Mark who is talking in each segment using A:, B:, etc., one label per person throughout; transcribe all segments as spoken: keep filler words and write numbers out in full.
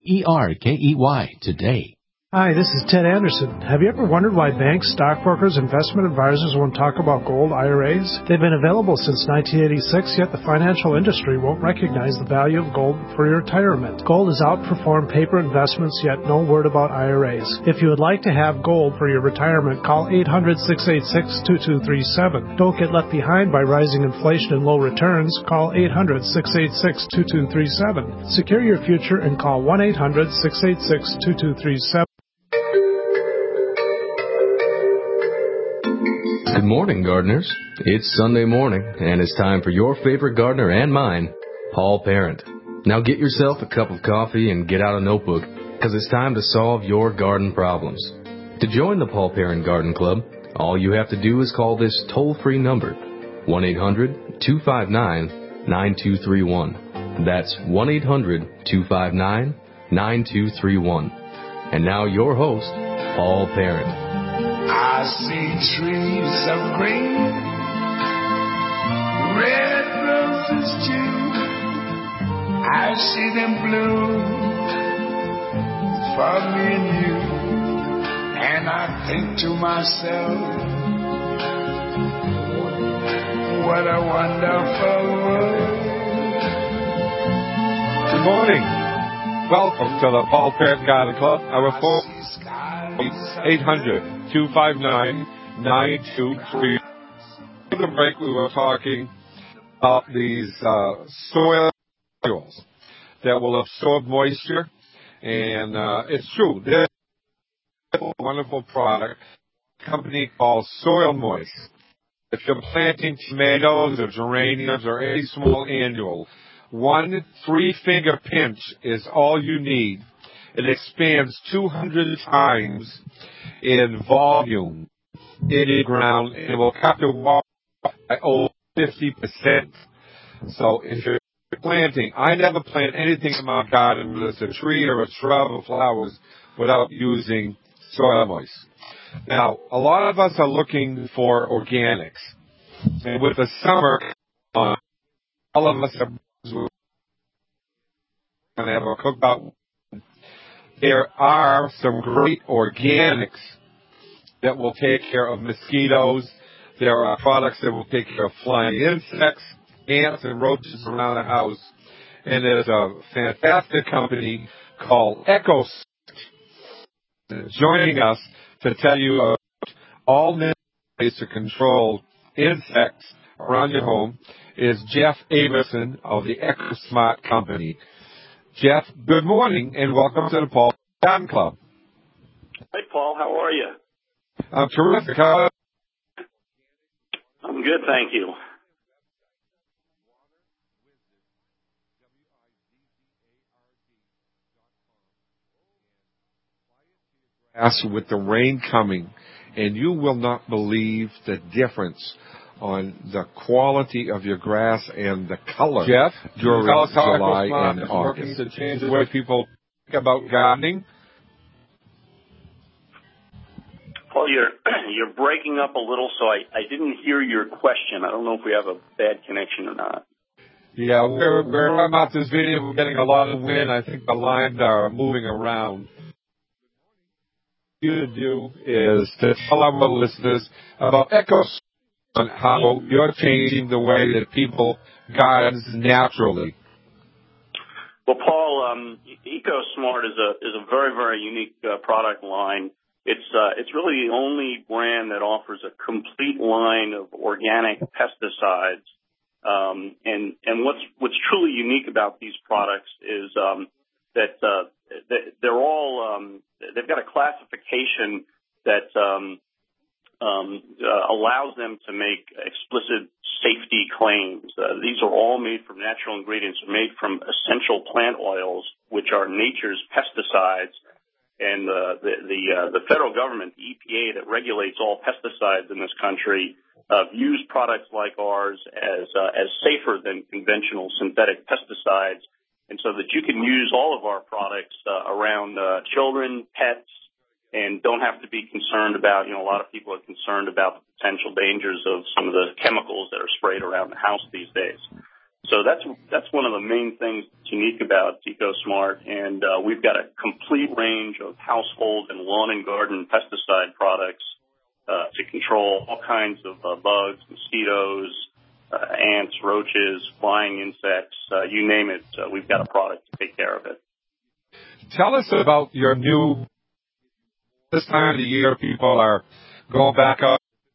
A: E R K E Y, today.
B: Hi, this is Ted Anderson. Have you ever wondered why banks, stockbrokers, investment advisors won't talk about gold I R As? They've been available since nineteen eighty-six, yet the financial industry won't recognize the value of gold for your retirement. Gold has outperformed paper investments, yet no word about I R As. If you would like to have gold for your retirement, call eight hundred, six eight six, two two three seven. Don't get left behind by rising inflation and low returns. Call eight hundred, six eight six, two two three seven. Secure your future and call one eight hundred, six eight six, two two three seven.
C: Good morning, gardeners. It's Sunday morning, and it's time for your favorite gardener and mine, Paul Parent. Now get yourself a cup of coffee and get out a notebook, because it's time to solve your garden problems. To join the Paul Parent Garden Club, all you have to do is call this toll-free number, one eight hundred, two five nine, nine two three one. That's one eight hundred, two five nine, nine two three one. And now your host, Paul Parent.
D: I see trees of green, red roses too. I see them bloom for me and you. And I think to myself, what a wonderful world.
E: Good morning. Welcome to the Paul Parent Garden Club. Our phone eight hundred, two five nine, nine two three. In the break, we were talking about these uh, soil oils that will absorb moisture, and uh, it's true. There's a wonderful product, a company called Soil Moist. If you're planting tomatoes or geraniums or any small annual, one three-finger pinch is all you need. It expands two hundred times in volume in the ground, and it will cut the water by over fifty percent. So if you're planting, I never plant anything in my garden, whether it's a tree or a shrub or flowers, without using Soil Moist. Now, a lot of us are looking for organics. And with the summer on, all of us are going to have a cookout. There are some great organics that will take care of mosquitoes. There are products that will take care of flying insects, ants, and roaches around the house. And there's a fantastic company called EcoSearch joining us to tell you about all ways to control insects around your home is Jeff Averson of the EcoSmart Company. Jeff, good morning, and welcome to the Paul Garden Club.
F: Hey, Paul. How are you?
E: I'm terrific. How are you?
F: I'm good, thank you.
E: With the rain coming, and you will not believe the difference on the quality of your grass and the color.
G: Jeff,
E: during July and August.
G: Working to change the way people think about gardening.
F: Paul, you're you're breaking up a little, so I, I didn't hear your question. I don't know if we have a bad connection or not.
E: Yeah, we're, we're about this video. We're getting a lot of wind. I think the lines are moving around. What you to do is to tell our listeners about EcoSmart and how you're changing the way that people garden naturally.
F: Well, Paul, um, EcoSmart is a is a very very unique uh, product line. It's uh, it's really the only brand that offers a complete line of organic pesticides. Um, and and what's what's truly unique about these products is um, that uh, they're all um, they've got a classification that um, um, uh, allows them to make explicit safety claims. Uh, these are all made from natural ingredients, made from essential plant oils, which are nature's pesticides. And uh, the the, uh, the federal government, the E P A, that regulates all pesticides in this country, uh, views products like ours as uh, as safer than conventional synthetic pesticides. And so that you can use all of our products uh, around uh, children, pets, and don't have to be concerned about, you know, a lot of people are concerned about the potential dangers of some of the chemicals that are sprayed around the house these days. So that's that's one of the main things that's unique about EcoSmart, and uh, we've got a complete range of household and lawn and garden pesticide products uh, to control all kinds of uh, bugs, mosquitoes, uh, ants, roaches, flying insects, uh, you name it. Uh, we've got a product to take care of it.
E: Tell us about your new. This time of the year, people are going back up,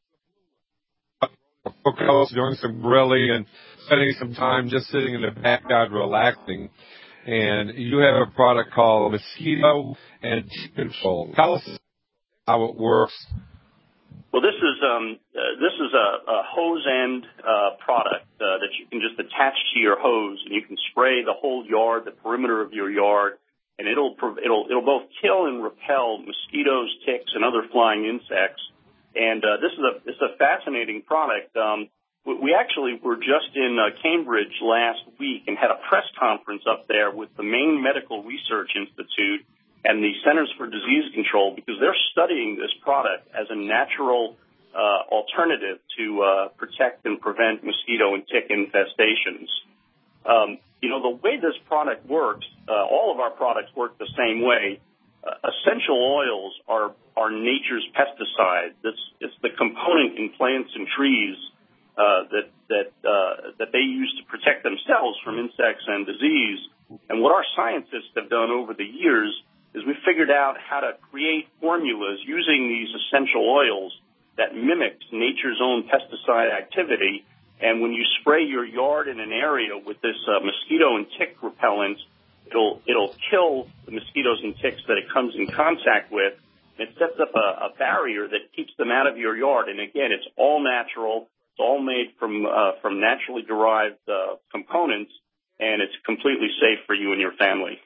E: doing some grilling and spending some time just sitting in the backyard relaxing. And you have a product called Mosquito and Tick Control. Tell us how it works.
F: Well, this is um, uh, this is a, a hose end uh, product uh, that you can just attach to your hose, and you can spray the whole yard, the perimeter of your yard, and it'll it'll it'll both kill and repel mosquitoes, ticks, and other flying insects. And uh, this is a it's a fascinating product. Um, we actually were just in uh, Cambridge last week and had a press conference up there with the Maine Medical Research Institute and the Centers for Disease Control, because they're studying this product as a natural uh, alternative to uh, protect and prevent mosquito and tick infestations. Um, you know, the way this product works, uh, all of our products work the same way. Uh, essential oils are, are nature's pesticide. This, it's the component in plants and trees uh, that that uh, that they use to protect themselves from insects and disease. And what our scientists have done over the years is we figured out how to create formulas using these essential oils that mimics nature's own pesticide activity. And when you spray your yard in an area with this uh, mosquito and tick repellent, it'll it'll kill the mosquitoes and ticks that it comes in contact with. It sets up a, a barrier that keeps them out of your yard. And again, it's all natural. It's all made from uh, from naturally derived uh, components, and it's completely safe for you and your family.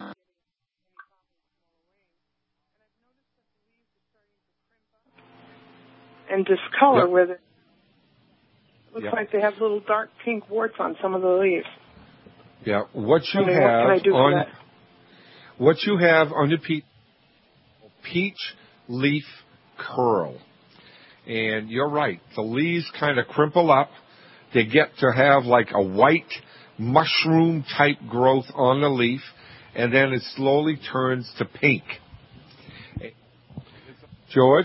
H: And discolor
E: yep.
H: with it. Looks
E: yep.
H: like they have little dark pink warts on some of the leaves.
E: Yeah, what you
H: I mean,
E: have
H: what can I do
E: on
H: for that?
E: what you have on your pe- peach leaf curl, and you're right. The leaves kind of crimple up. They get to have like a white mushroom type growth on the leaf, and then it slowly turns to pink. George.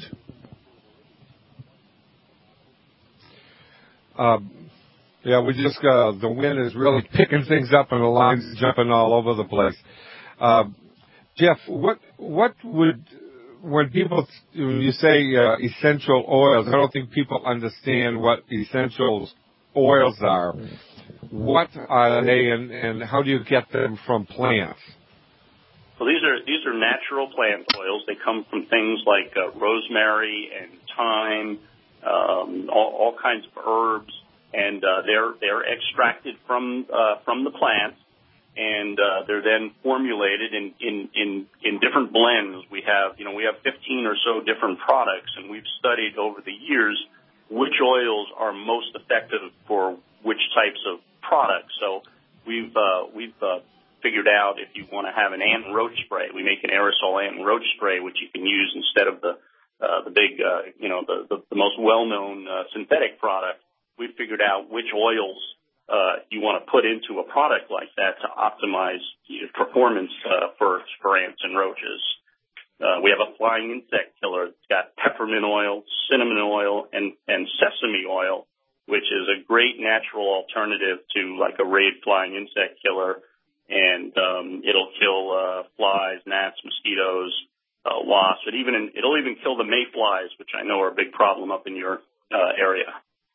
E: Um, yeah, we just, uh, the wind is really picking things up and the lines jumping all over the place. Uh, Jeff, what, what would, when people, when you say uh, essential oils, I don't think people understand what essential oils are. What are they and, and how do you get them from plants?
F: Well, these are these are natural plant oils. They come from things like uh, rosemary and thyme, Um, all, all kinds of herbs, and uh, they're they're extracted from uh, from the plants, and uh, they're then formulated in, in in in different blends. We have you know we have fifteen or so different products, and we've studied over the years which oils are most effective for which types of products. So we've uh, we've uh, figured out if you want to have an ant and roach spray, we make an aerosol ant and roach spray, which you can use instead of the Uh, the big, uh, you know, the, the, the most well-known uh, synthetic product. We've figured out which oils uh, you want to put into a product like that to optimize your performance uh, for, for ants and roaches. Uh, we have a flying insect killer. It's got peppermint oil, cinnamon oil, and, and sesame oil, which is a great natural alternative to like a Raid flying insect killer. And um, it'll kill uh, flies, gnats, mosquitoes, Uh, wasps. It even it'll even kill the mayflies, which I know are a big problem up in your uh, area.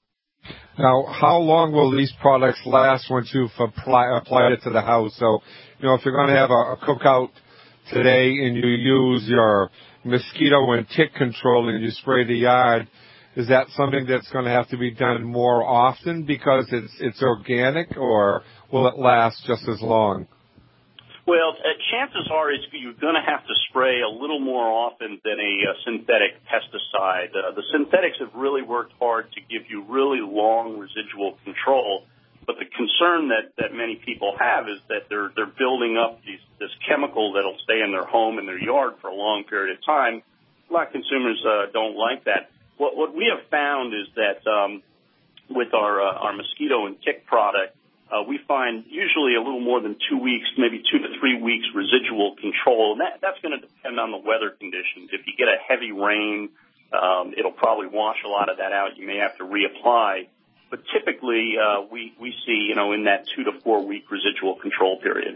E: Now, how long will these products last once you've apply, applied it to the house? So, you know, if you're going to have a, a cookout today and you use your mosquito and tick control and you spray the yard, is that something that's going to have to be done more often because it's it's organic, or will it last just as long?
F: Well, uh, chances are it's, you're going to have to spray a little more often than a uh, synthetic pesticide. Uh, the synthetics have really worked hard to give you really long residual control, but the concern that, that many people have is that they're they're building up these, this chemical that'll stay in their home and their yard for a long period of time. A lot of consumers uh, don't like that. What what we have found is that um, with our uh, our mosquito and tick product, uh, we find usually a little more than two weeks, maybe two to three weeks residual control. And that, that's going to depend on the weather conditions. If you get a heavy rain, um, it'll probably wash a lot of that out. You may have to reapply. But typically, uh, we, we see, you know, in that two to four week residual control period.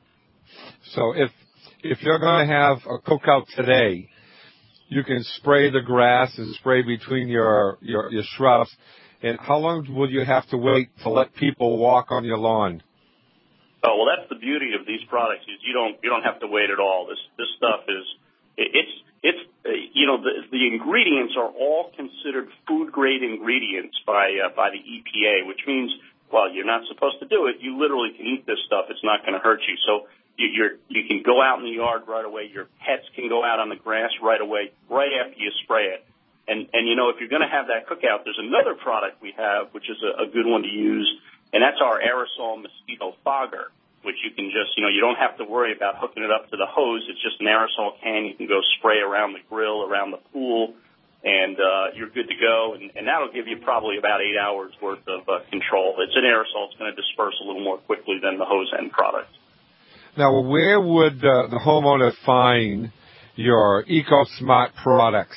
E: So if, if you're going to have a cookout today, you can spray the grass and spray between your, your, your shrubs. And how long will you have to wait to let people walk on your lawn?
F: Oh, well, that's the beauty of these products is you don't you don't have to wait at all. This this stuff is it's it's uh, you know the the ingredients are all considered food grade ingredients by uh, by the E P A, which means while you're not supposed to do it, you literally can eat this stuff. It's not going to hurt you. So you, you're you can go out in the yard right away. Your pets can go out on the grass right away, right after you spray it. And, and, you know, if you're going to have that cookout, there's another product we have, which is a, a good one to use, and that's our aerosol mosquito fogger, which you can just, you know, you don't have to worry about hooking it up to the hose. It's just an aerosol can. You can go spray around the grill, around the pool, and uh, you're good to go. And, and that'll give you probably about eight hours worth of uh, control. It's an aerosol. It's going to disperse a little more quickly than the hose end product.
E: Now, where would uh, the homeowner find your EcoSmart products?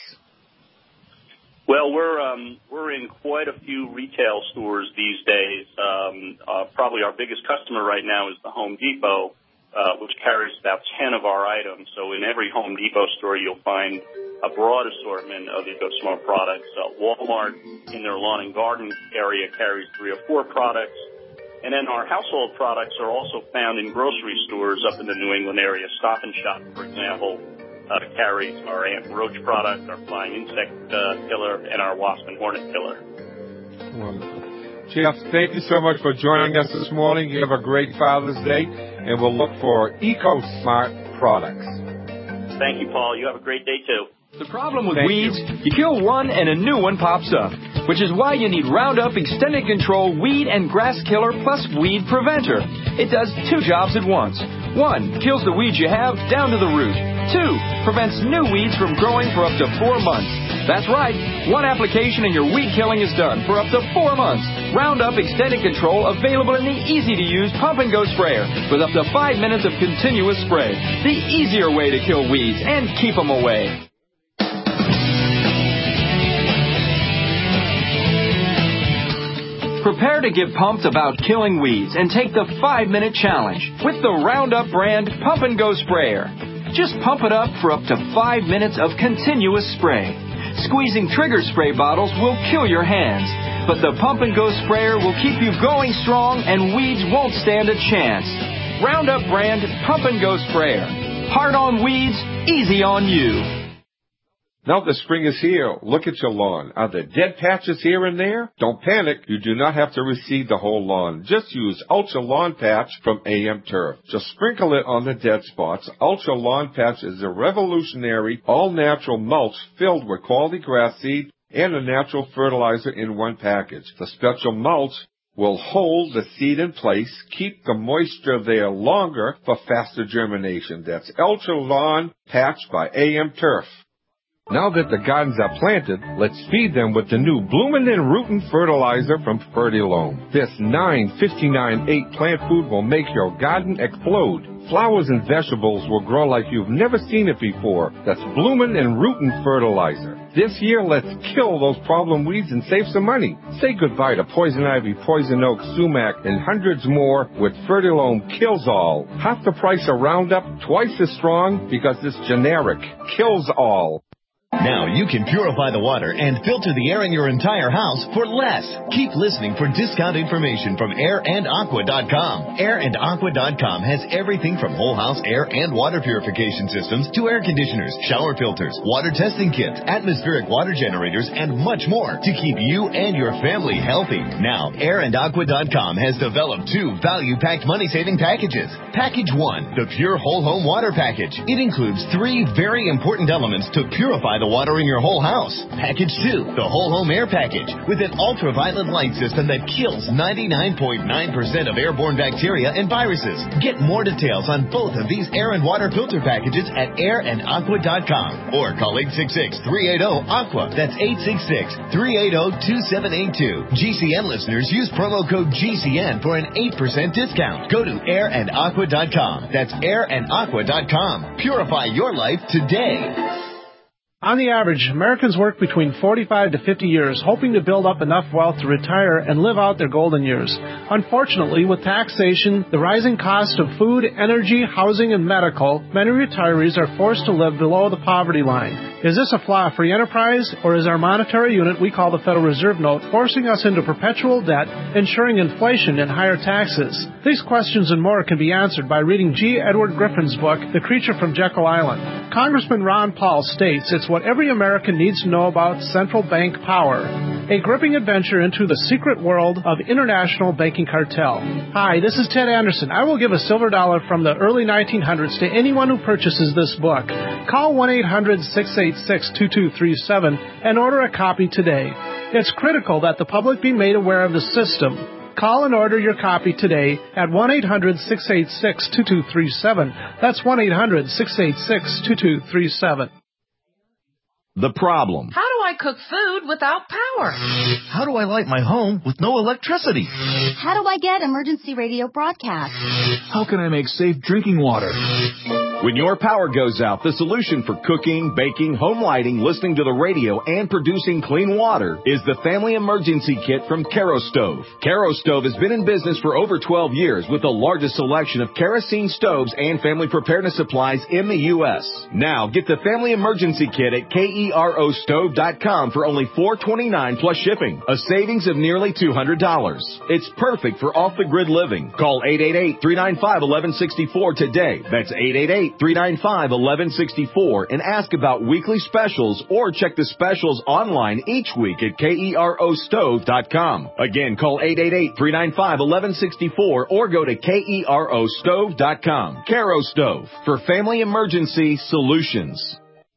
F: Well, we're um, we're in quite a few retail stores these days. Um, uh, probably our biggest customer right now is the Home Depot, uh, which carries about ten of our items. So in every Home Depot store, you'll find a broad assortment of EcoSmart products. Uh, Walmart, in their lawn and garden area, carries three or four products. And then our household products are also found in grocery stores up in the New England area. Stop and Shop, for example, Uh, carries our ant and roach product, our flying insect uh, killer, and our wasp and hornet killer.
E: Wonderful. Jeff, thank you so much for joining us this morning. You have a great Father's Day, and we'll look for EcoSmart products.
F: Thank you, Paul. You have a great day, too.
A: The problem with
E: Thank
A: weeds,
E: you.
A: you kill one and a new one pops up, which is why you need Roundup Extended Control Weed and Grass Killer plus Weed Preventer. It does two jobs at once. One, kills the weeds you have down to the root. Two, prevents new weeds from growing for up to four months. That's right, one application and your weed killing is done for up to four months. Roundup Extended Control available in the easy-to-use pump-and-go sprayer with up to five minutes of continuous spray. The easier way to kill weeds and keep them away. Prepare to get pumped about killing weeds and take the five-minute challenge with the Roundup brand Pump and Go Sprayer. Just pump it up for up to five minutes of continuous spray. Squeezing trigger spray bottles will kill your hands, but the Pump and Go Sprayer will keep you going strong and weeds won't stand a chance. Roundup brand Pump and Go Sprayer. Hard on weeds, easy on you.
E: Now the spring is here. Look at your lawn. Are there dead patches here and there? Don't panic. You do not have to reseed the whole lawn. Just use Ultra Lawn Patch from A M Turf. Just sprinkle it on the dead spots. Ultra Lawn Patch is a revolutionary, all-natural mulch filled with quality grass seed and a natural fertilizer in one package. The special mulch will hold the seed in place, keep the moisture there longer for faster germination. That's Ultra Lawn Patch by A M Turf. Now that the gardens are planted, let's feed them with the new Bloomin' and Rootin' fertilizer from Fertilome. This nine fifty-nine eight plant food will make your garden explode. Flowers and vegetables will grow like you've never seen it before. That's Bloomin' and Rootin' fertilizer. This year, let's kill those problem weeds and save some money. Say goodbye to poison ivy, poison oak, sumac, and hundreds more with Fertilome Kills All. Half the price of Roundup, twice as strong because it's generic. Kills all.
I: Now you can purify the water and filter the air in your entire house for less. Keep listening for discount information from air and aqua dot com. air and aqua dot com has everything from whole house air and water purification systems to air conditioners, shower filters, water testing kits, atmospheric water generators, and much more to keep you and your family healthy. Now, air and aqua dot com has developed two value-packed money-saving packages. Package one, the Pure Whole Home Water Package. It includes three very important elements to purify the water in your whole house. Package two, the whole home air package, with an ultraviolet light system that kills ninety-nine point nine percent of airborne bacteria and viruses. Get more details on both of these air and water filter packages at air and aqua dot com or call eight six six, three eight zero, A Q U A. That's eight six six, three eight zero, two seven eight two. G C N listeners use promo code G C N for an eight percent discount. Go to air and aqua dot com. That's air and aqua dot com. Purify your life today.
B: On the average, Americans work between forty-five to fifty years, hoping to build up enough wealth to retire and live out their golden years. Unfortunately, with taxation, the rising cost of food, energy, housing, and medical, many retirees are forced to live below the poverty line. Is this a flaw-free enterprise, or is our monetary unit we call the Federal Reserve Note forcing us into perpetual debt, ensuring inflation and higher taxes? These questions and more can be answered by reading G. Edward Griffin's book, The Creature from Jekyll Island. Congressman Ron Paul states it's what every American needs to know about central bank power. A gripping adventure into the secret world of international banking cartel. Hi, this is Ted Anderson. I will give a silver dollar from the early nineteen hundreds to anyone who purchases this book. Call one eight hundred, six eight six, two two three seven and order a copy today. It's critical that the public be made aware of the system. Call and order your copy today at one eight hundred, six eight six, two two three seven. That's one eight hundred, six eight six, two two three seven.
J: The problem.
K: How do I cook food without power?
J: How do I light my home with no electricity?
L: How do I get emergency radio broadcast?
J: How can I make safe drinking water? When your power goes out, the solution for cooking, baking, home lighting, listening to the radio, and producing clean water is the Family Emergency Kit from Kerastove. Kerastove has been in business for over twelve years with the largest selection of kerosene stoves and family preparedness supplies in the U S Now, get the Family Emergency Kit at K-E-R-O stove dot com for only four dollars and twenty-nine cents plus shipping, a savings of nearly two hundred dollars. It's perfect for off-the-grid living. Call eight eight eight, three nine five, one one six four today. That's eight eight eight, three nine five, one one six four and ask about weekly specials or check the specials online each week at K E R O stove dot com. Again, call eight eight eight, three nine five, one one six four or go to K E R O stove dot com. Kerastove for family emergency solutions.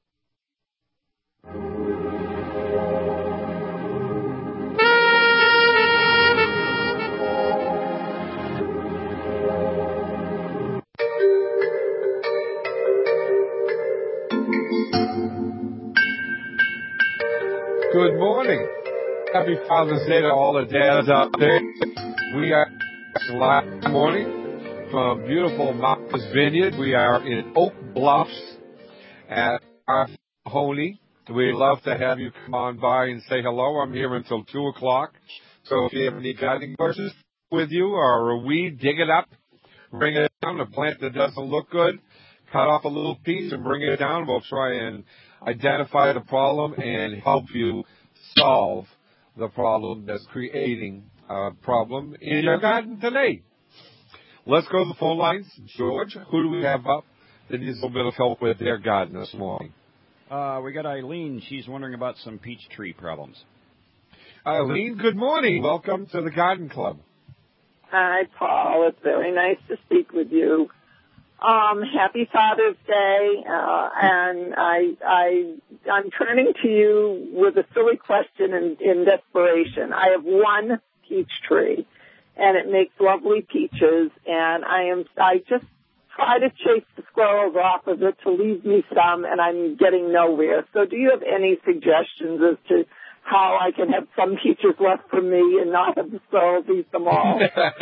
E: Good morning. Happy Father's Day to all the dads out there. We are live morning from beautiful Martha's Vineyard. We are in Oak Bluffs at our Honey. We'd love to have you come on by and say hello. I'm here until two o'clock. So if you have any gardening brushes with you or a weed, dig it up, bring it down. A plant that doesn't look good, cut off a little piece and bring it down. We'll try and identify the problem and help you solve the problem that's creating a problem in your garden today. Let's go to the phone lines. George, who do we have up that needs a little bit of help with their garden this morning?
M: Uh, we got Eileen. She's wondering about some peach tree problems.
E: Eileen, good morning. Welcome to the Garden Club.
N: Hi, Paul. It's very nice to speak with you. Um, happy Father's Day, uh, and I, I, I'm turning to you with a silly question in, in desperation. I have one peach tree, and it makes lovely peaches, and I am, I just try to chase the squirrels off of it to leave me some, and I'm getting nowhere. So do you have any suggestions as to how I can have some peaches left for me and not have the squirrels eat them all?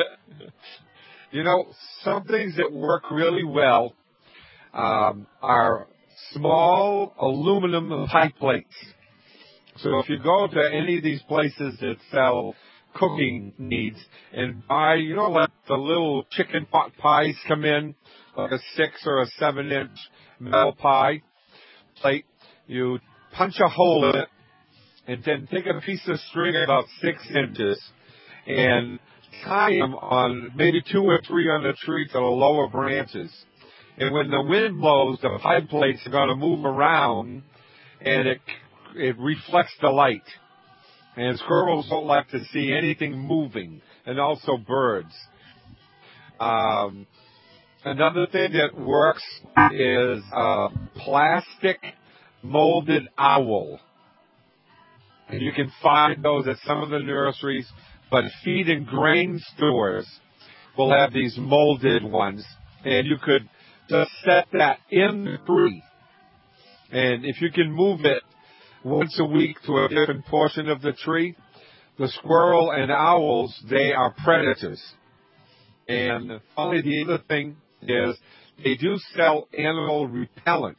E: You know, some things that work really well um, are small aluminum pie plates. So if you go to any of these places that sell cooking needs and buy, you know, like the little chicken pot pies come in, like a six or a seven inch metal pie plate, you punch a hole in it and then take a piece of string about six inches and tie them on maybe two or three on the tree to the lower branches. And when the wind blows, the pie plates are going to move around, and it it reflects the light. And squirrels don't like to see anything moving, and also birds. Um, another thing that works is uh, plastic molded owl. And you can find those at some of the nurseries, but feed and grain stores will have these molded ones. And you could just set that in the tree. And if you can move it once a week to a different portion of the tree, the squirrel and owls, they are predators. And finally, the other thing is they do sell animal repellents.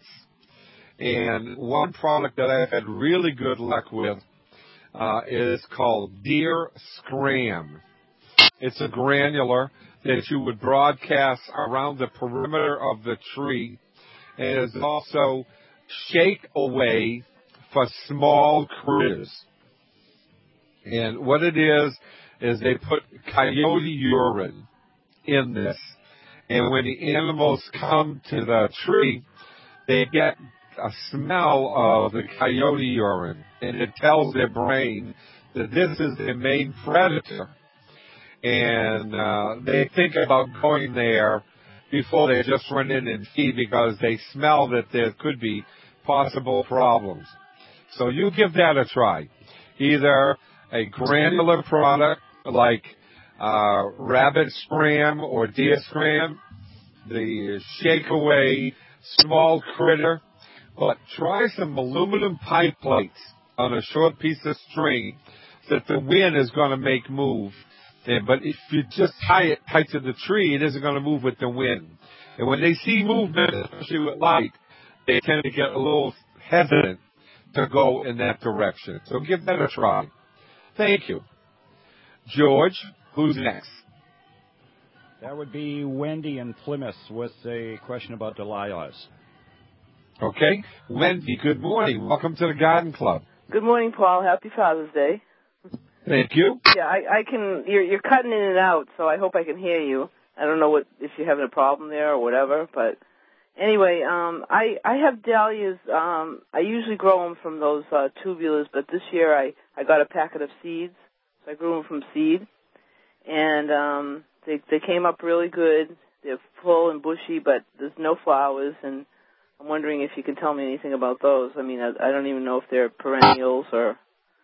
E: And one product that I've had really good luck with uh, is called Deer Scram. It's a granular that you would broadcast around the perimeter of the tree. And it's also shake away for small critters. And what it is, is they put coyote urine in this. And when the animals come to the tree, they get a smell of the coyote urine. And it tells their brain that this is their main predator. And uh, they think about going there before they just run in and feed because they smell that there could be possible problems. So you give that a try. Either a granular product like uh, rabbit scram or deer scram, the shake away small critter, but try some aluminum pipe plates on a short piece of string that the wind is going to make move. And, but if you just tie it tight to the tree, it isn't going to move with the wind. And when they see movement, especially with light, they tend to get a little hesitant to go in that direction. So give that a try. Thank you. George, who's next?
M: That would be Wendy in Plymouth with a question about Delilahs.
E: Okay. Wendy, good morning. Welcome to the Garden Club.
O: Good morning, Paul. Happy Father's Day.
E: Thank you.
O: Yeah, I, I can. You're, you're cutting in and out, so I hope I can hear you. I don't know what if you're having a problem there or whatever, but anyway, um, I I have dahlias. Um, I usually grow them from those uh, tubulars, but this year I I got a packet of seeds, so I grew them from seed, and um, they they came up really good. They're full and bushy, but there's no flowers, and I'm wondering if you can tell me anything about those. I mean, I, I don't even know if they're perennials or.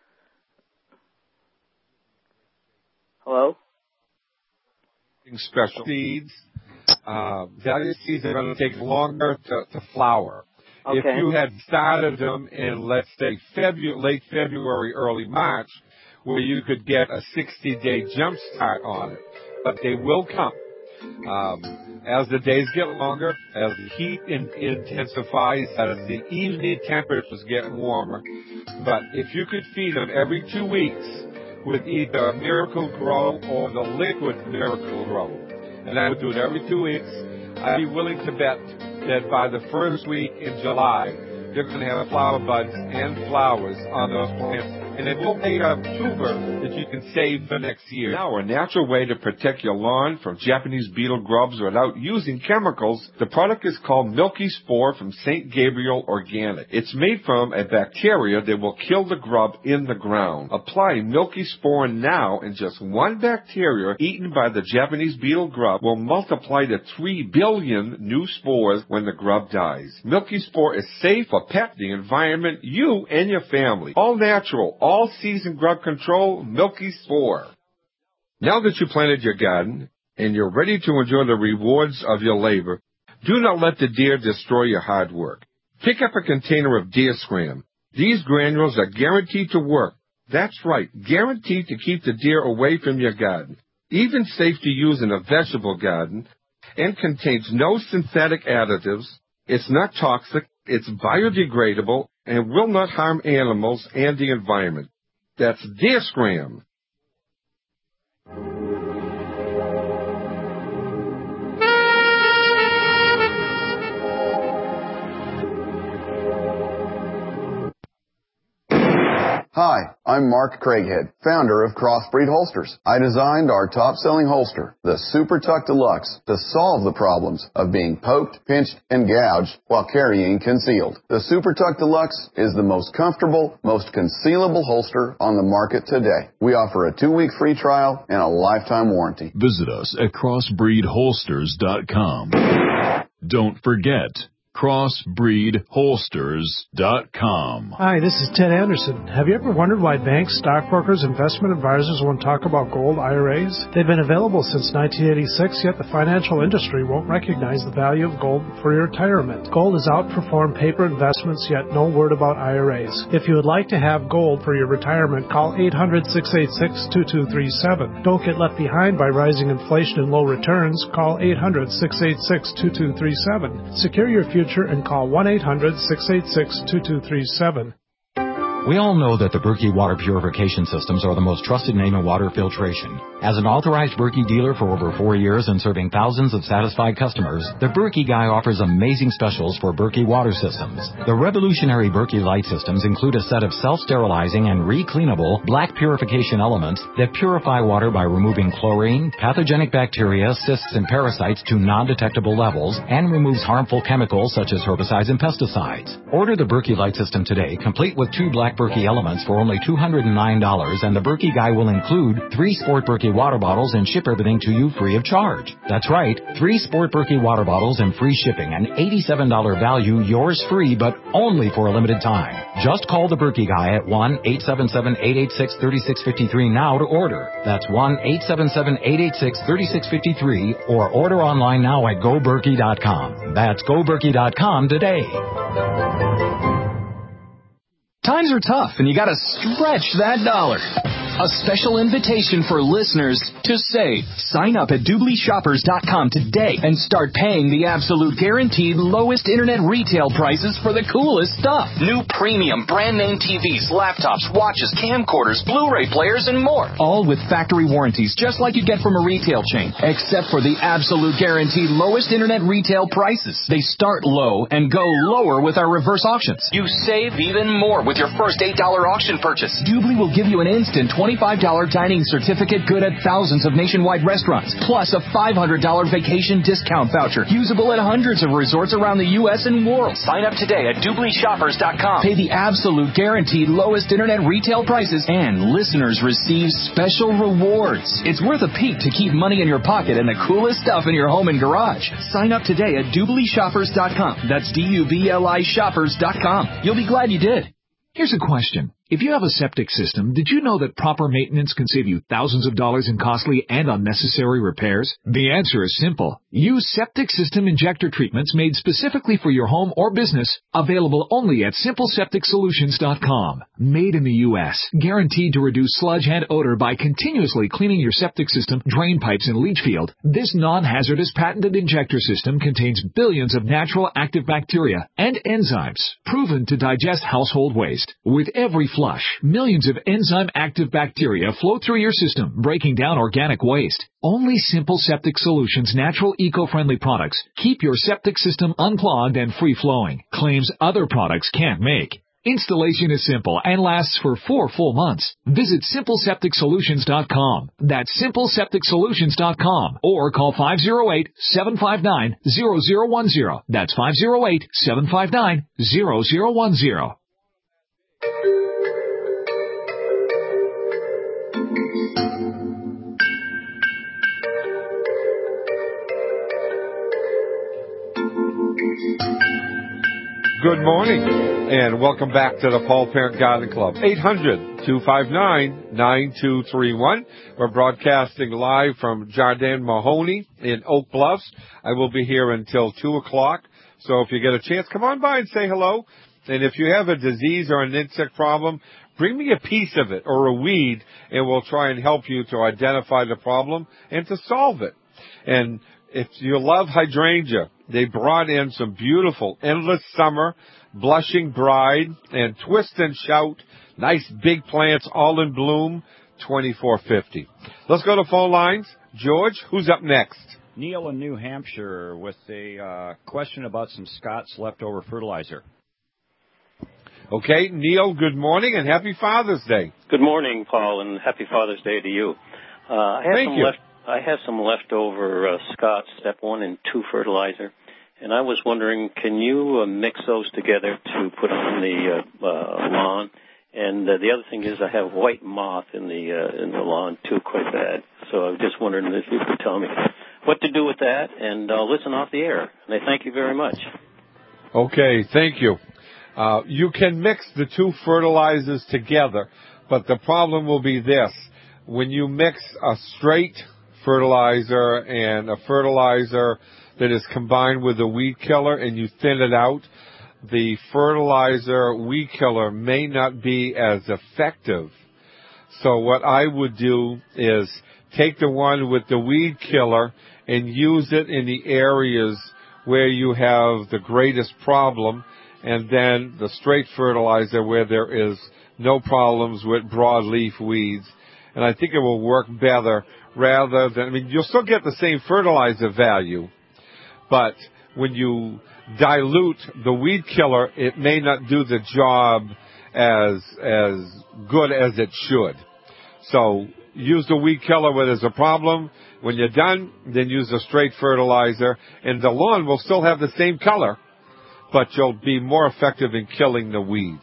O: Hello?
E: Special seeds. Uh, dahlia seeds are going to take longer to, to flower.
O: Okay.
E: If you had started them in, let's say, February, late February, early March, where you could get a sixty-day jump start on it. But they will come. Um, as the days get longer, as the heat in, intensifies, as the evening temperatures get warmer. But if you could feed them every two weeks, with either Miracle Grow or the liquid Miracle Grow, and I would do it every two weeks, I'd be willing to bet that by the first week in July, you're going to have flower buds and flowers on those plants, and it will make a tuber that you can save for next year.
G: Now, a natural way to protect your lawn from Japanese beetle grubs without using chemicals. The product is called Milky Spore from Saint Gabriel Organic. It's made from a bacteria that will kill the grub in the ground. Apply Milky Spore now, and just one bacteria eaten by the Japanese beetle grub will multiply to three billion new spores when the grub dies. Milky Spore is safe for pet, the environment, you, and your family. All natural, all season grub control, Milky Spore.
E: Now that you planted your garden and you're ready to enjoy the rewards of your labor, do not let the deer destroy your hard work. Pick up a container of Deer Scram. These granules are guaranteed to work. That's right, guaranteed to keep the deer away from your garden. Even safe to use in a vegetable garden, and contains no synthetic additives. It's not toxic. It's biodegradable and will not harm animals and the environment. That's Deer Scram.
P: Hi, I'm Mark Craighead, founder of Crossbreed Holsters. I designed our top-selling holster, the Super Tuck Deluxe, to solve the problems of being poked, pinched, and gouged while carrying concealed. The Super Tuck Deluxe is the most comfortable, most concealable holster on the market today. We offer a two-week free trial and a lifetime warranty.
Q: Visit us at crossbreed holsters dot com. Don't forget, crossbreed holsters dot com.
B: Hi, this is Ted Anderson. Have you ever wondered why banks, stockbrokers, investment advisors won't talk about gold I R As? They've been available since nineteen eighty-six, yet the financial industry won't recognize the value of gold for your retirement. Gold has outperformed paper investments, yet no word about I R As. If you would like to have gold for your retirement, call eight hundred, six eight six, two two three seven. Don't get left behind by rising inflation and low returns. Call eight hundred, six eight six, two two three seven. Secure your future and call one eight hundred, six eight six, two two three seven.
R: We all know that the Berkey water purification systems are the most trusted name in water filtration. As an authorized Berkey dealer for over four years and serving thousands of satisfied customers, the Berkey Guy offers amazing specials for Berkey water systems. The revolutionary Berkey Light systems include a set of self-sterilizing and re-cleanable black purification elements that purify water by removing chlorine, pathogenic bacteria, cysts, and parasites to non-detectable levels and removes harmful chemicals such as herbicides and pesticides. Order the Berkey Light system today, complete with two black Berkey elements for only two hundred nine dollars, and the Berkey Guy will include three Sport Berkey water bottles and ship everything to you free of charge. That's right, three Sport Berkey water bottles and free shipping, an eighty-seven dollars value, yours free, but only for a limited time. Just call the Berkey Guy at one eight seven seven, eight eight six, three six five three now to order. That's one eight seven seven, eight eight six, three six five three, or order online now at go berkey dot com. That's go berkey dot com today.
S: Times are tough, and you gotta stretch that dollar. A special invitation for listeners to save. Sign up at Doobly Shoppers dot com today and start paying the absolute guaranteed lowest internet retail prices for the coolest stuff. New premium brand name T Vs, laptops, watches, camcorders, Blu-ray players, and more. All with factory warranties, just like you get from a retail chain, except for the absolute guaranteed lowest internet retail prices. They start low and go lower with our reverse auctions. You save even more with your first eight dollars auction purchase. Doobly will give you an instant twenty-five dollars dining certificate good at thousands of nationwide restaurants, plus a five hundred dollars vacation discount voucher, usable at hundreds of resorts around the U S and world. Sign up today at Doobly Shoppers dot com. Pay the absolute guaranteed lowest internet retail prices, and listeners receive special rewards. It's worth a peek to keep money in your pocket and the coolest stuff in your home and garage. Sign up today at Doobly Shoppers dot com. That's D U B L I Shoppers dot com. You'll be glad you did.
T: Here's a question. If you have a septic system, did you know that proper maintenance can save you thousands of dollars in costly and unnecessary repairs? The answer is simple. Use septic system injector treatments made specifically for your home or business, available only at simple septic solutions dot com. Made in the U S, guaranteed to reduce sludge and odor by continuously cleaning your septic system, drain pipes, and leach field. This non-hazardous patented injector system contains billions of natural active bacteria and enzymes, proven to digest household waste. With every flush, millions of enzyme-active bacteria flow through your system, breaking down organic waste. Only Simple Septic Solutions' natural eco-friendly products keep your septic system unclogged and free-flowing, claims other products can't make. Installation is simple and lasts for four full months. Visit simple septic solutions dot com. That's simple septic solutions dot com. Or call five oh eight, seven five nine, zero zero one zero. That's five oh eight, seven five nine, zero zero one zero.
G: Good morning, and welcome back to the Paul Parent Garden Club. eight hundred, two five nine, nine two three one. We're broadcasting live from Jardine Mahoney in Oak Bluffs. I will be here until two o'clock, so if you get a chance, come on by and say hello. And if you have a disease or an insect problem, bring me a piece of it or a weed, and we'll try and help you to identify the problem and to solve it. And if you love hydrangea, they brought in some beautiful Endless Summer, Blushing Bride, and Twist and Shout. Nice big plants all in bloom, twenty-four fifty. Let's go to phone lines. George, who's up next?
M: Neil in New Hampshire with a uh, question about some Scott's leftover fertilizer.
G: Okay, Neil, good morning and happy Father's Day.
U: Good morning, Paul, and happy Father's Day to you. Uh, I have
G: Thank
U: some
G: you.
U: left. I have some leftover uh, Scott's Step One and Two fertilizer, and I was wondering, can you uh, mix those together to put on the uh, uh, lawn? And uh, the other thing is, I have white moth in the uh, in the lawn too, quite bad. So I was just wondering if you could tell me what to do with that, and I'll listen off the air. And I thank you very much.
E: Okay, thank you. Uh, you can mix the two fertilizers together, but the problem will be this. When you mix a straight fertilizer and a fertilizer that is combined with a weed killer and you thin it out, the fertilizer weed killer may not be as effective. So what I would do is take the one with the weed killer and use it in the areas where you have the greatest problem, and then the straight fertilizer where there is no problems with broadleaf weeds. And I think it will work better rather than, I mean, you'll still get the same fertilizer value, but when you dilute the weed killer, it may not do the job as, as good as it should. So use the weed killer where there's a problem. When you're done, then use a straight fertilizer, and the lawn will still have the same color, but you'll be more effective in killing the weeds.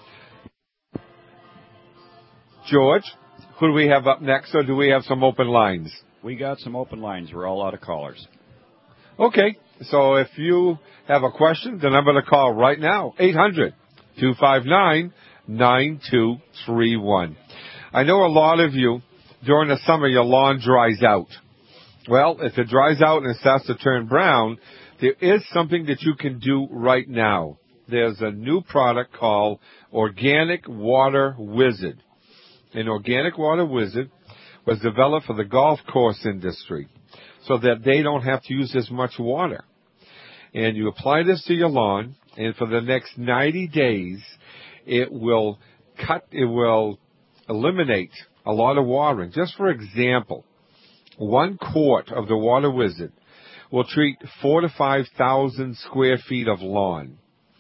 E: George, who do we have up next, or do we have some open lines?
M: We got some open lines. We're all out of callers.
E: Okay, so if you have a question, the number to call right now, eight hundred, two five nine, nine two three one. I know a lot of you, during the summer, your lawn dries out. Well, if it dries out and it starts to turn brown, there is something that you can do right now. There's a new product called Organic Water Wizard. An Organic Water Wizard was developed for the golf course industry so that they don't have to use as much water. And you apply this to your lawn, and for the next ninety days, it will cut, it will eliminate a lot of watering. Just for example, one quart of the Water Wizard will treat four to five thousand square feet of lawn.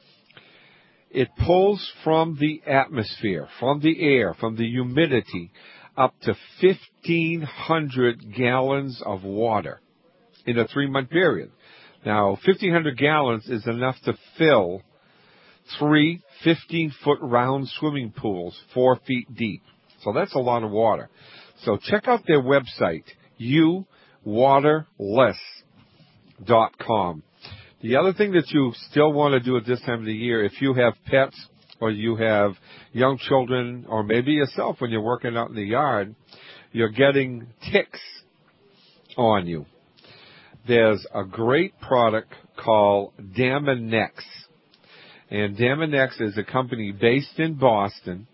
E: It pulls from the atmosphere, from the air, from the humidity, up to fifteen hundred gallons of water in a three-month period. Now, fifteen hundred gallons is enough to fill three fifteen-foot round swimming pools, four feet deep. So that's a lot of water. So check out their website, u water less dot com. The other thing that you still want to do at this time of the year, if you have pets or you have young children or maybe yourself when you're working out in the yard, you're getting ticks on you. There's a great product called Daminex. And Daminex is a company based in Boston.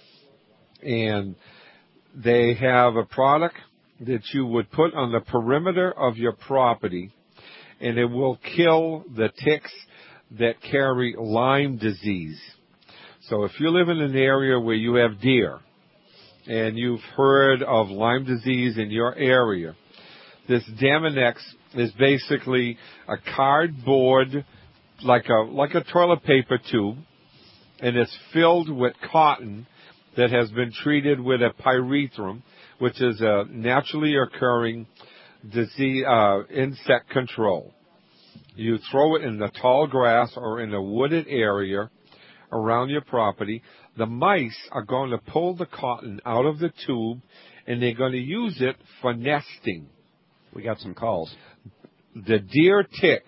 E: And they have a product that you would put on the perimeter of your property, and it will kill the ticks that carry Lyme disease. So if you live in an area where you have deer, and you've heard of Lyme disease in your area, this Daminex is basically a cardboard, like a like a toilet paper tube, and it's filled with cotton that has been treated with a pyrethrum, which is a naturally occurring disease, uh, insect control. You throw it in the tall grass or in a wooded area around your property. The mice are going to pull the cotton out of the tube, and they're going to use it for nesting.
M: We got some calls.
E: The deer tick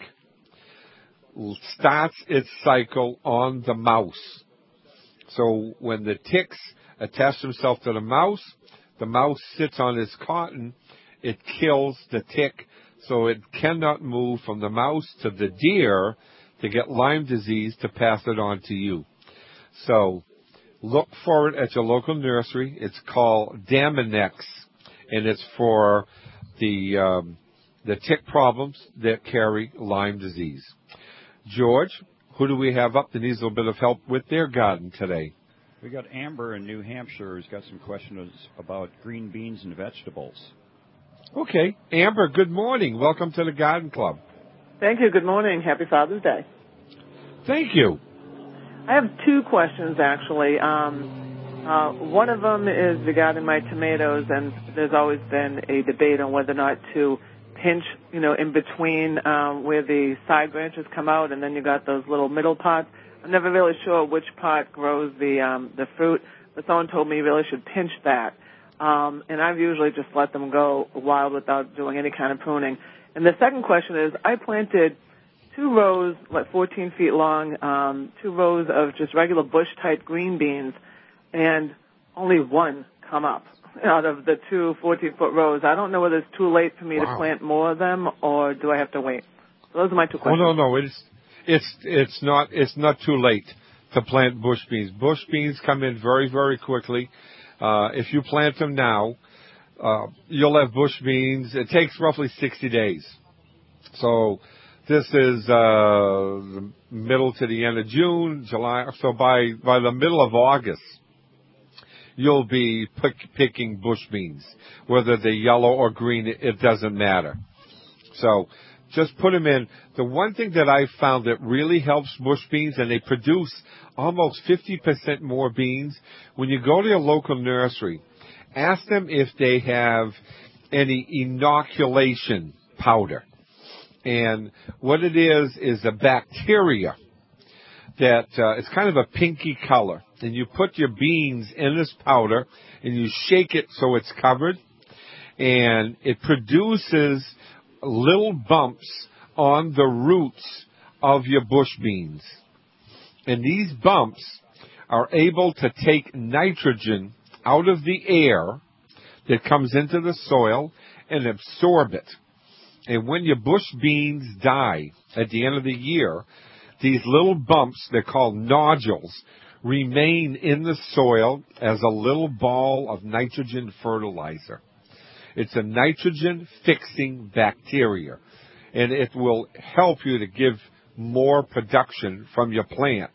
E: starts its cycle on the mouse. So when the ticks attach themselves to the mouse, the mouse sits on its cotton, it kills the tick, so it cannot move from the mouse to the deer to get Lyme disease to pass it on to you. So look for it at your local nursery. It's called Daminex, and it's for the um, the tick problems that carry Lyme disease. George, who do we have up that needs a little bit of help with their garden today?
M: We got Amber in New Hampshire who's got some questions about green beans and vegetables.
E: Okay. Amber, good morning. Welcome to the Garden Club.
C: Thank you. Good morning. Happy Father's Day.
E: Thank you.
C: I have two questions, actually. Um, uh, one of them is regarding my tomatoes, and there's always been a debate on whether or not to pinch, you know, in between um, where the side branches come out, and then you got those little middle pots. I'm never really sure which pot grows the um, the fruit, but someone told me you really should pinch that. Um, and I've usually just let them go wild without doing any kind of pruning. And the second question is, I planted two rows, like fourteen feet long, um, two rows of just regular bush-type green beans, and only one come up out of the two fourteen-foot rows. I don't know whether it's too late for me
G: Wow.
C: to plant more of them, or do I have to wait? So those are my two questions.
G: Oh, no, no, it's, it's, it's not, it's not too late to plant bush beans. Bush beans come in very, very quickly. Uh, if you plant them now, uh, you'll have bush beans. It takes roughly sixty days. So this is, uh, the middle to the end of June, July. So by, by the middle of August, you'll be pick, picking bush beans. Whether they're yellow or green, it, it doesn't matter. So just put them in. The one thing that I found that really helps bush beans, and they produce almost fifty percent more beans, when you go to your local nursery, ask them if they have any inoculation powder. And what it is, is a bacteria that uh, it's kind of a pinky color. And you put your beans in this powder, and you shake it so it's covered, and it produces little bumps on the roots of your bush beans. And these bumps are able to take nitrogen out of the air that comes into the soil and absorb it. And when your bush beans die at the end of the year, these little bumps, they're called nodules, remain in the soil as a little ball of nitrogen fertilizer. It's a nitrogen-fixing bacteria, and it will help you to give more production from your plant.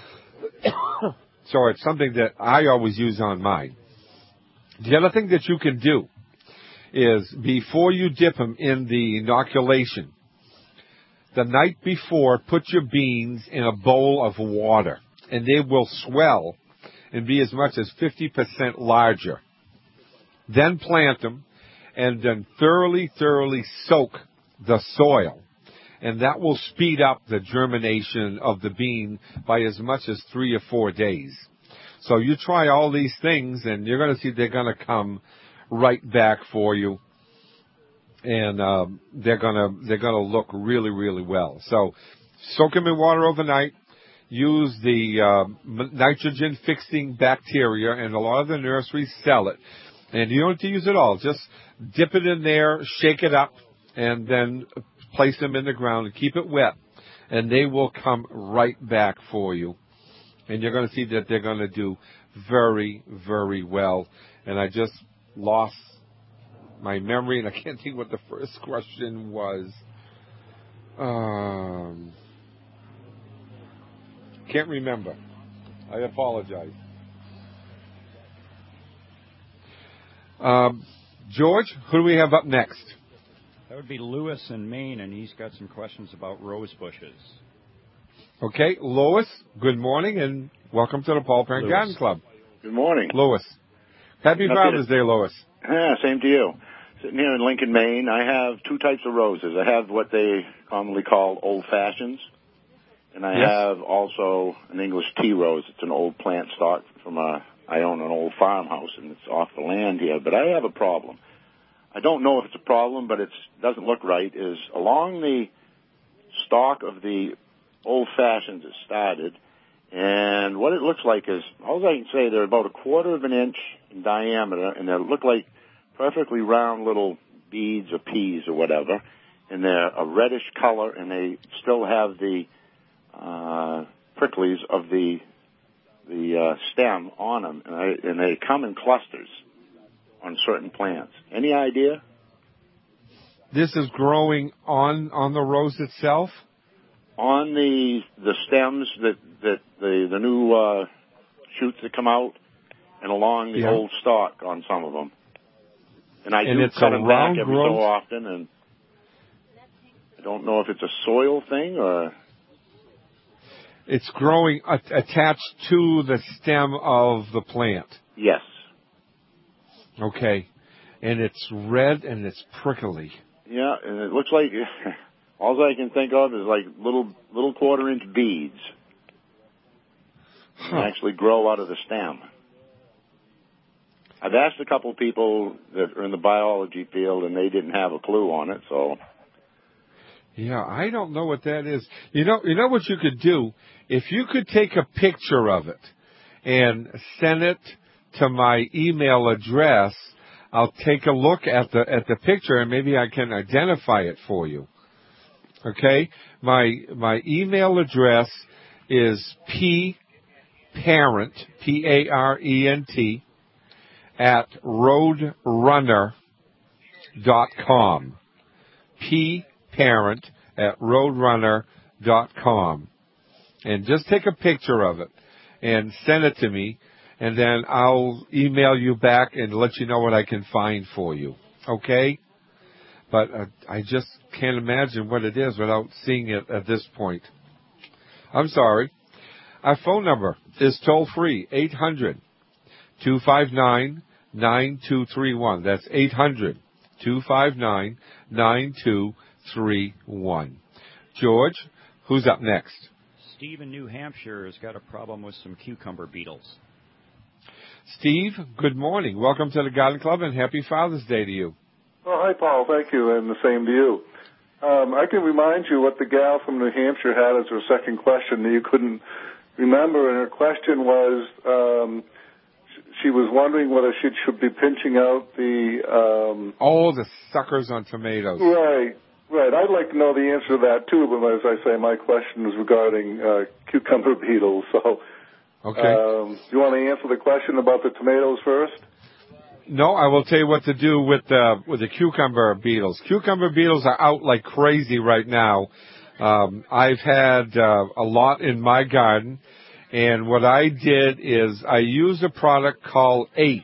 G: So it's something that I always use on mine. The other thing that you can do is before you dip them in the inoculation, the night before, put your beans in a bowl of water, and they will swell and be as much as fifty percent larger. Then plant them, and then thoroughly, thoroughly soak the soil. And that will speed up the germination of the bean by as much as three or four days. So you try all these things, and you're going to see they're going to come right back for you. And um, they're going to they're going to look really, really well. So soak them in water overnight. Use the uh, nitrogen-fixing bacteria, and a lot of the nurseries sell it. And you don't have to use it all. Just dip it in there, shake it up, and then place them in the ground and keep it wet. And they will come right back for you. And you're going to see that they're going to do very, very well. And I just lost my memory, and I can't think what the first question was. Um, can't remember. I apologize. Um, George, who do we have up next?
M: That would be Lewis in Maine, and he's got some questions about rose bushes.
G: Okay, Lois, good morning, and welcome to the Paul Parent
D: Lewis.
G: Garden Club.
D: Good morning.
G: Lois. Happy
D: Happy
G: Father's
D: to-
G: Day, Lois.
D: Yeah, same to you. Sitting here in Lincoln, Maine, I have two types of roses. I have what they commonly call old fashions, and I
G: Yes.
D: have also an English tea rose. It's an old plant stock from a, I own an old farmhouse, and it's off the land here, but I have a problem. I don't know if it's a problem, but it doesn't look right, is along the stalk of the old fashions it started, and what it looks like is, all I can say, they're about a quarter of an inch in diameter, and they look like perfectly round little beads or peas or whatever, and they're a reddish color, and they still have the uh, pricklies of the the uh, stem on them, and, I, and they come in clusters on certain plants. Any idea?
G: This is growing on, on the rose itself?
D: On the the stems that, that the, the new uh, shoots that come out, and along the
G: Yeah.
D: old stalk on some of them. And I
G: And
D: do
G: it's
D: cut
G: a
D: them back
G: round
D: every
G: growth?
D: so often, and I don't know if it's a soil thing or...
G: It's growing a- attached to the stem of the plant.
D: Yes.
G: Okay. And it's red and it's prickly.
D: Yeah, and it looks like... all I can think of is like little little quarter-inch beads.
G: Huh.
D: And actually grow out of the stem. I've asked a couple people that are in the biology field, and they didn't have a clue on it, so...
E: Yeah, I don't know what that is. You know, you know what you could do? If you could take a picture of it and send it to my email address, I'll take a look at the at the picture and maybe I can identify it for you. Okay? My my email address is pparent, P A R E N T, at roadrunner dot com. pparent at roadrunner dot com. And just take a picture of it and send it to me, and then I'll email you back and let you know what I can find for you. Okay? But uh, I just can't imagine what it is without seeing it at this point. I'm sorry. Our phone number is toll-free, eight hundred, two five nine, nine two three one. That's eight hundred, two five nine, nine two three one. George, who's up next?
M: Steve in New Hampshire has got a problem with some cucumber beetles.
E: Steve, good morning. Welcome to the Garden Club, and happy Father's Day to you.
H: Oh, hi, Paul. Thank you, and the same to you. Um, I can remind you what the gal from New Hampshire had as her second question that you couldn't remember, and her question was um, she was wondering whether she should be pinching out the... Um,
E: oh, the suckers on tomatoes.
H: Right. Right, I'd like to know the answer to that, too, but as I say, my question is regarding uh, cucumber beetles. So,
E: okay.
H: Um, do you want to answer the question about the tomatoes first?
E: No, I will tell you what to do with the, with the cucumber beetles. Cucumber beetles are out like crazy right now. Um, I've had uh, a lot in my garden, and what I did is I used a product called eight,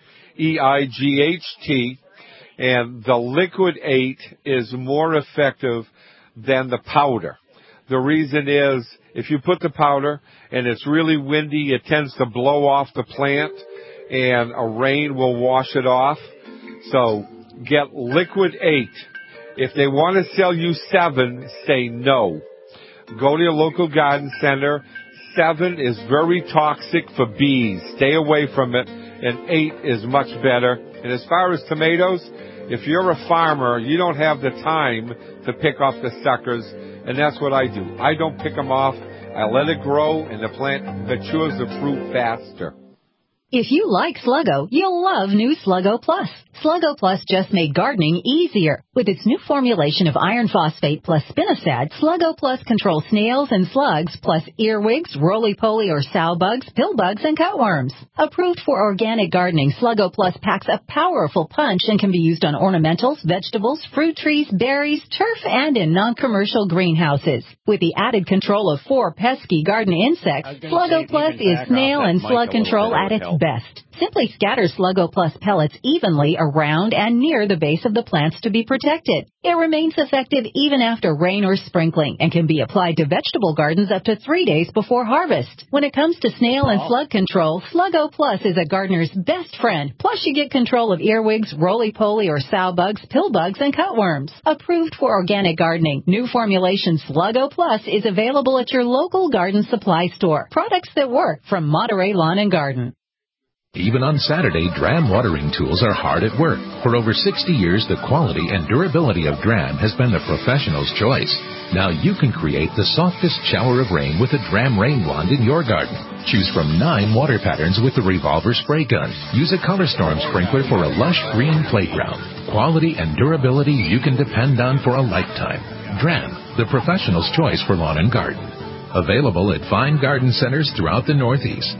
E: E I G H T, and the liquid eight is more effective than the powder. The reason is, if you put the powder and it's really windy, it tends to blow off the plant, and a rain will wash it off. So get liquid eight. If they want to sell you seven, say no. Go to your local garden center. Seven is very toxic for bees. Stay away from it. And eight is much better. And as far as tomatoes, if you're a farmer, you don't have the time to pick off the suckers, and that's what I do. I don't pick them off. I let it grow, and the plant matures the fruit faster.
V: If you like Sluggo, you'll love new Sluggo Plus. Sluggo Plus just made gardening easier. With its new formulation of iron phosphate plus spinosad, Sluggo Plus controls snails and slugs, plus earwigs, roly-poly or sow bugs, pill bugs, and cutworms. Approved for organic gardening, Sluggo Plus packs a powerful punch and can be used on ornamentals, vegetables, fruit trees, berries, turf, and in non-commercial greenhouses. With the added control of four pesky garden insects, Sluggo Plus is snail and slug control at its best. Simply scatter Sluggo Plus pellets evenly around and near the base of the plants to be protected. It remains effective even after rain or sprinkling and can be applied to vegetable gardens up to three days before harvest. When it comes to snail and slug control, Sluggo Plus is a gardener's best friend. Plus, you get control of earwigs, roly-poly or sow bugs, pill bugs, and cutworms. Approved for organic gardening, new formulation Sluggo Plus is available at your local garden supply store. Products that work from Monterey Lawn and Garden.
W: Even on Saturday, Dram watering tools are hard at work. For over sixty years, the quality and durability of Dram has been the professional's choice. Now you can create the softest shower of rain with a Dram rain wand in your garden. Choose from nine water patterns with the revolver spray gun. Use a Color Storm sprinkler for a lush green playground. Quality and durability you can depend on for a lifetime. Dram, the professional's choice for lawn and garden. Available at fine garden centers throughout the Northeast.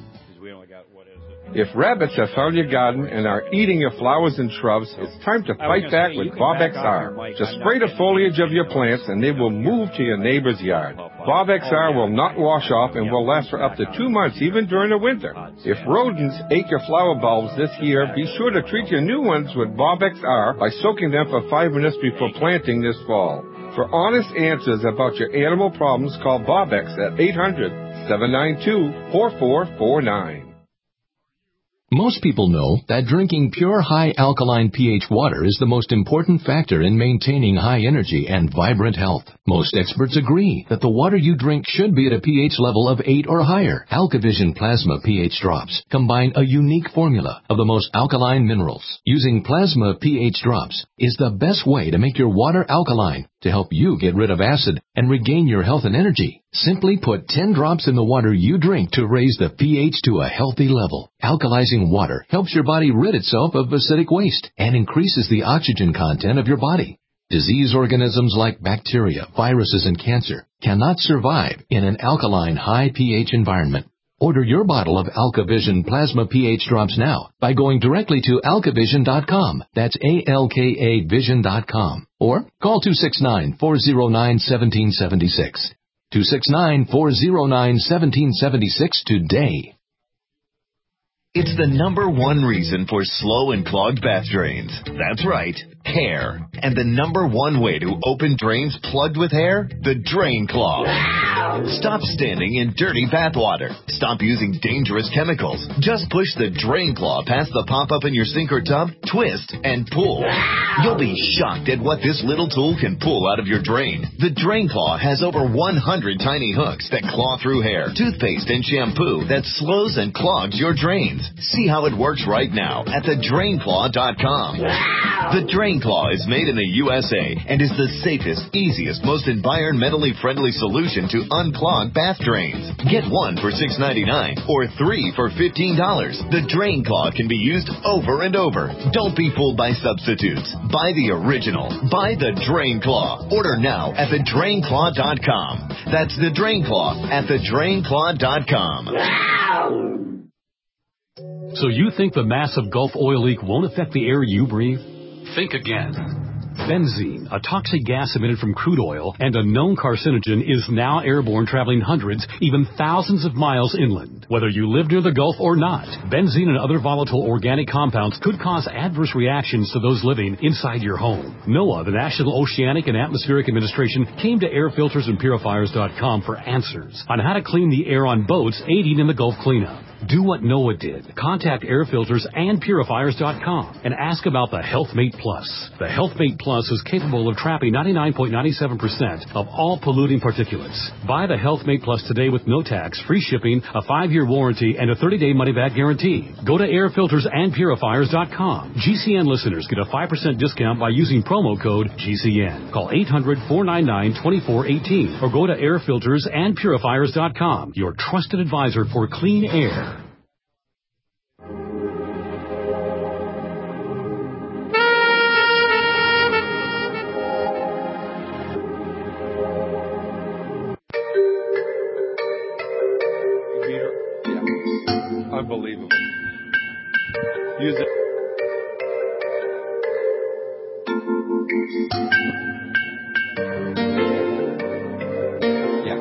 E: If rabbits have found your garden and are eating your flowers and shrubs, it's time to fight back with Bob X R. Just spray the foliage of your plants and they will move to your neighbor's yard. Bob X R will not wash off and will last for up to two months, even during the winter. If rodents ate your flower bulbs this year, be sure to treat your new ones with Bob X R by soaking them for five minutes before planting this fall. For honest answers about your animal problems, call Bob X at eight hundred, seven nine two, four four four nine.
W: Most people know that drinking pure high alkaline pH water is the most important factor in maintaining high energy and vibrant health. Most experts agree that the water you drink should be at a pH level of eight or higher. AlkaVision Plasma pH drops combine a unique formula of the most alkaline minerals. Using Plasma pH drops is the best way to make your water alkaline to help you get rid of acid and regain your health and energy. Simply put ten drops in the water you drink to raise the pH to a healthy level. Alkalizing water helps your body rid itself of acidic waste and increases the oxygen content of your body. Disease organisms like bacteria, viruses, and cancer cannot survive in an alkaline, high pH environment. Order your bottle of AlkaVision Plasma pH Drops now by going directly to alkavision dot com. That's A L K A vision dot com. Or call two six nine, four zero nine, one seven seven six. two six nine, four zero nine, one seven seven six today.
J: It's the number one reason for slow and clogged bath drains. That's right, hair. And the number one way to open drains plugged with hair? The Drain Claw. Stop standing in dirty bath water. Stop using dangerous chemicals. Just push the Drain Claw past the pop-up in your sink or tub, twist, and pull. You'll be shocked at what this little tool can pull out of your drain. The Drain Claw has over one hundred tiny hooks that claw through hair, toothpaste, and shampoo that slows and clogs your drains. See how it works right now at the drain claw dot com. The Drain Claw is made in the U S A and is the safest, easiest, most environmentally friendly solution to unclog bath drains. Get one for six ninety-nine or three for fifteen dollars. The Drain Claw can be used over and over. Don't be fooled by substitutes. Buy the original. Buy the Drain Claw. Order now at the drain claw dot com. That's the Drain Claw at the drain claw dot com.
A: So you think the massive Gulf oil leak won't affect the air you breathe? Think again. Benzene, a toxic gas emitted from crude oil and a known carcinogen, is now airborne, traveling hundreds, even thousands of miles inland. Whether you live near the Gulf or not, benzene and other volatile organic compounds could cause adverse reactions to those living inside your home. NOAA, the National Oceanic and Atmospheric Administration, came to air filters and purifiers dot com for answers on how to clean the air on boats aiding in the Gulf cleanup. Do what NOAA did. Contact air filters and purifiers dot com and ask about the HealthMate Plus. The HealthMate Plus is capable of trapping ninety-nine point nine seven percent of all polluting particulates. Buy the HealthMate Plus today with no tax, free shipping, a five-year warranty, and a thirty-day money-back guarantee. Go to air filters and purifiers dot com. G C N listeners get a five percent discount by using promo code G C N. Call eight hundred, four nine nine, two four one eight or go to air filters and purifiers dot com, your trusted advisor for clean air.
E: Unbelievable. Use it. Yeah.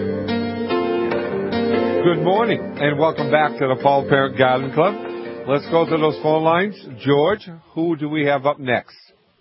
E: Good morning, and welcome back to the Paul Parrott Garden Club. Let's go to those phone lines. George, who do we have up next?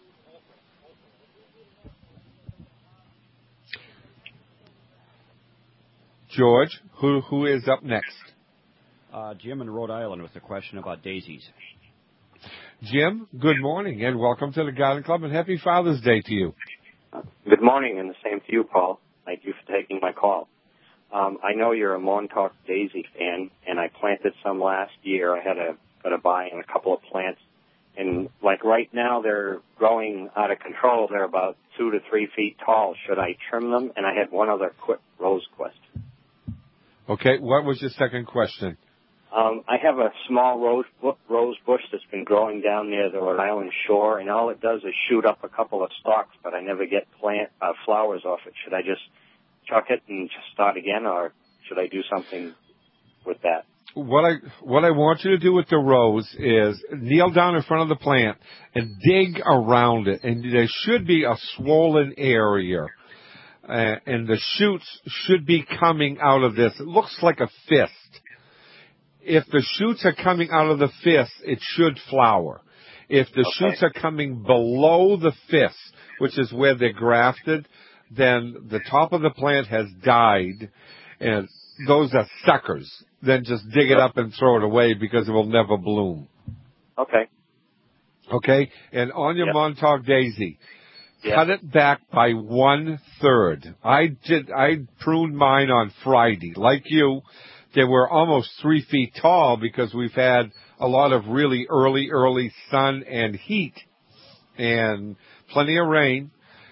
E: George, who who is up next?
M: Uh, Jim in Rhode Island with a question about daisies.
E: Jim, good morning, and welcome to the Garden Club, and happy Father's Day to you.
F: Good morning, and the same to you, Paul. Thank you for taking my call. Um, I know you're a Montauk daisy fan, and I planted some last year. I had a got a buy in a couple of plants, and like right now they're growing out of control. They're about two to three feet tall. Should I trim them? And I had one other quick rose question.
E: Okay, what was your second question?
F: Um, I have a small rose, rose bush that's been growing down near the Rhode Island shore, and all it does is shoot up a couple of stalks, but I never get plant uh, flowers off it. Should I just chuck it and just start again, or should I do something with that?
E: What I what I want you to do with the rose is kneel down in front of the plant and dig around it, and there should be a swollen area, uh, and the shoots should be coming out of this. It looks like a fist. If the shoots are coming out of the fist, it should flower. If the okay. shoots are coming below the fist, which is where they're grafted, then the top of the plant has died, and those are suckers. Then just dig it up and throw it away because it will never bloom.
F: Okay.
E: Okay? And on your yep. Montauk daisy,
F: yep.
E: cut it back by one-third. I did. I pruned mine on Friday. Like you, they were almost three feet tall because we've had a lot of really early, early sun and heat and plenty of rain.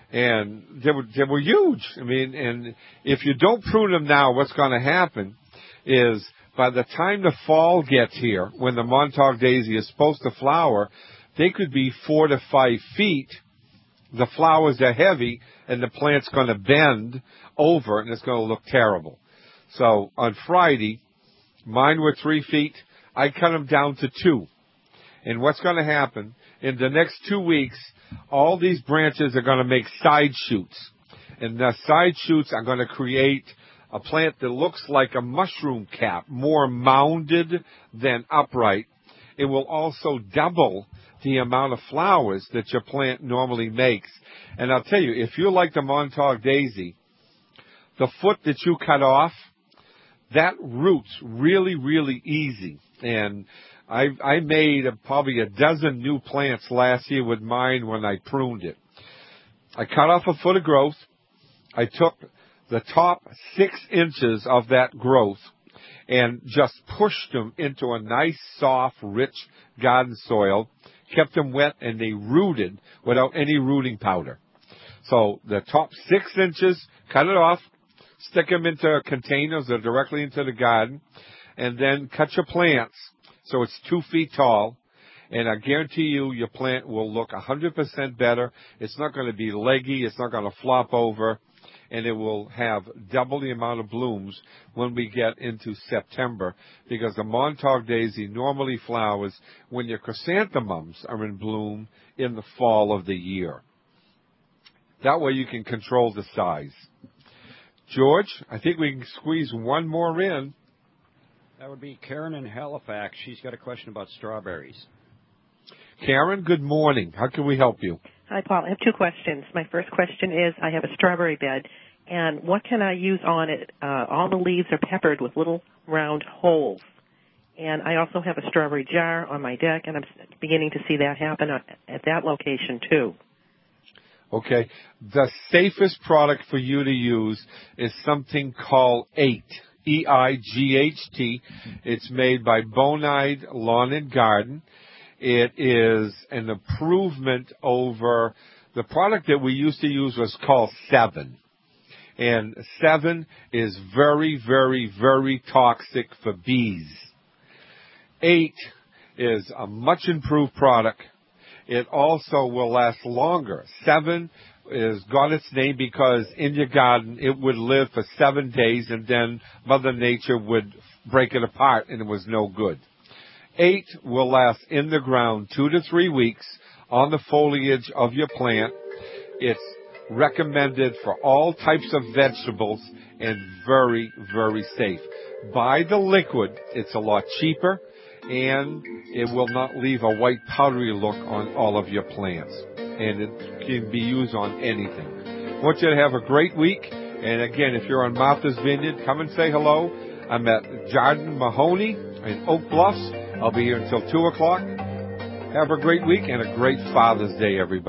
E: And they were, they were huge. I mean, and if you don't prune them now, what's going to happen is by the time the fall gets here, when the Montauk daisy is supposed to flower, they could be four to five feet. The flowers are heavy, and the plant's going to bend over, and it's going to look terrible. So on Friday, mine were three feet. I cut them down to two. And what's going to happen, in the next two weeks, all these branches are going to make side shoots. And the side shoots are going to create a plant that looks like a mushroom cap, more mounded than upright. It will also double the amount of flowers that your plant normally makes. And I'll tell you, if you like the Montauk daisy, the foot that you cut off, that roots really, really easy. And I, I made a, probably a dozen new plants last year with mine when I pruned it. I cut off a foot of growth. I took the top six inches of that growth and just pushed them into a nice, soft, rich garden soil, kept them wet, and they rooted without any rooting powder. So the top six inches, cut it off, stick them into containers or directly into the garden, and then cut your plants so it's two feet tall. And I guarantee you your plant will look one hundred percent better. It's not going to be leggy. It's not going to flop over. And it will have double the amount of blooms when we get into September, because the Montauk daisy normally flowers when your chrysanthemums are in bloom in the fall of the year. That way you can control the size. George, I think we can squeeze one more in.
M: That would be Karen in Halifax. She's got a question about strawberries.
E: Karen, good morning. How can we help you?
I: Hi, Paul. I have two questions. My first question is, I have a strawberry bed, and what can I use on it? Uh, all the leaves are peppered with little round holes. And I also have a strawberry jar on my deck, and I'm beginning to see that happen at that location, too.
E: Okay. The safest product for you to use is something called eight. E I G H T. It's made by Bonide Lawn and Garden. It is an improvement over the product that we used to use was called Seven. And Seven is very, very, very toxic for bees. Eight is a much improved product. It also will last longer. Seven is got its name because in your garden it would live for seven days and then Mother Nature would break it apart and it was no good. Eight will last in the ground two to three weeks on the foliage of your plant. It's recommended for all types of vegetables and very, very safe. Buy the liquid. It's a lot cheaper and it will not leave a white powdery look on all of your plants. And it can be used on anything. I want you to have a great week. And again, if you're on Martha's Vineyard, come and say hello. I'm at Jardin Mahoney in Oak Bluffs. I'll be here until two o'clock. Have a great week and a great Father's Day, everybody.